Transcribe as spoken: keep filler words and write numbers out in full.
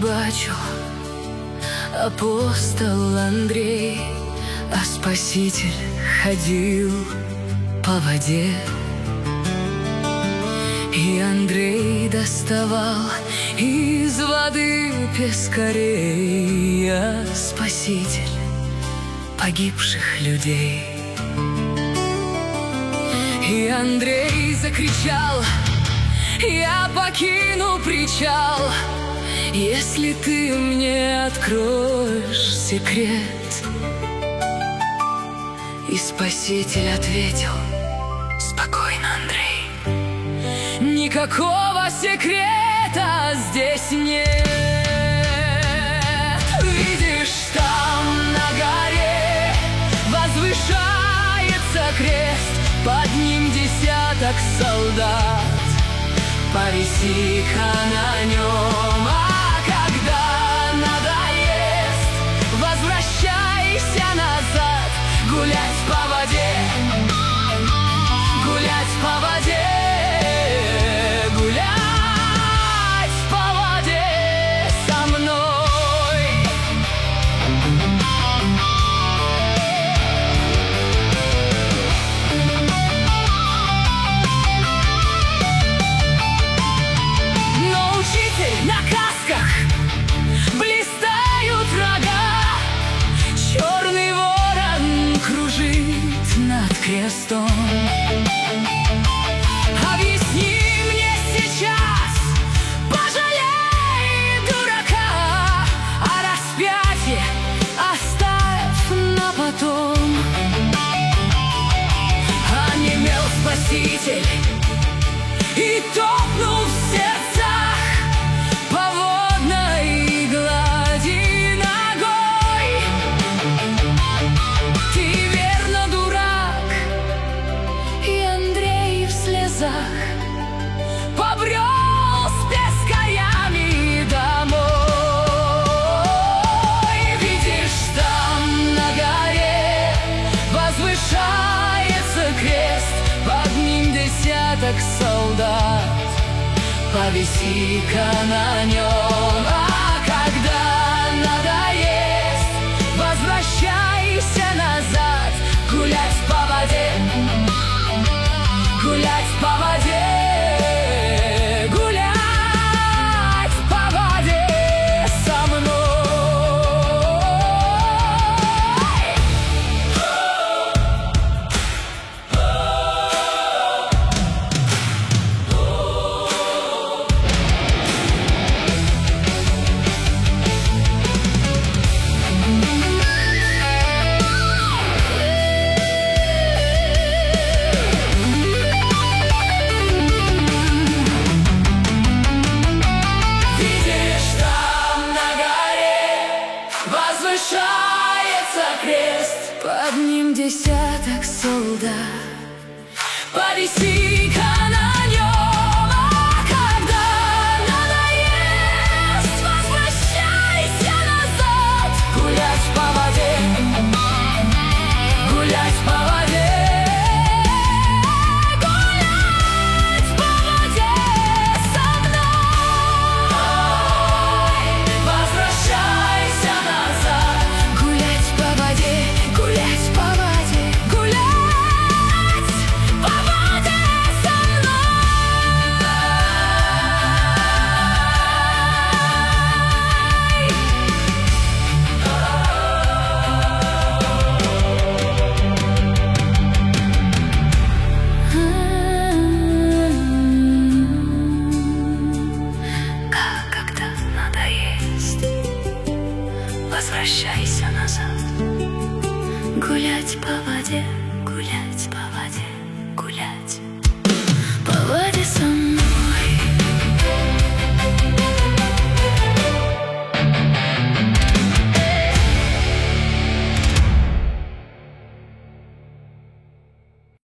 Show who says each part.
Speaker 1: бачу, апостол Андрей, а Спаситель ходил по воде. И Андрей доставал из воды пескарей, а Спаситель погибших людей. И Андрей закричал: я покину причал, если ты мне откроешь секрет. И Спаситель ответил: спокойно, Андрей, никакого секрета здесь нет. Видишь, там на горе возвышается крест, под ним десяток солдат. Повиси-ка на нем, а когда надоест, возвращайся назад, гулять по воде, гулять по воде, гулять по воде со мной. Но учитель, на касках блистают рога, черный ворон кружит над крестом. Объясни мне сейчас, пожалей дурака, а распятие оставь на потом. Онемел Спаситель и топнул в сердцах по водной глади ногой. Ты верно дурак, и Андрей в слезах побрел с пескарями домой. Видишь, там на горе возвышается крест, под ним десяток солдат. Повиси-ка на нем, а когда надоест, возвращайся назад, гулять по воде, гулять по воде, гулять по воде со мной. Возвышается крест, под ним десяток солдат. Повиси-ка на нем, а когда надоест, возвращайся назад, гулять по воде, гулять по воде, гулять по воде со мной. Возвращайся назад, гулять по воде, гулять по воде, гулять по воде со мной. Как когда надоест, возвращайся назад, гулять по воде, гулять по воде, гулять.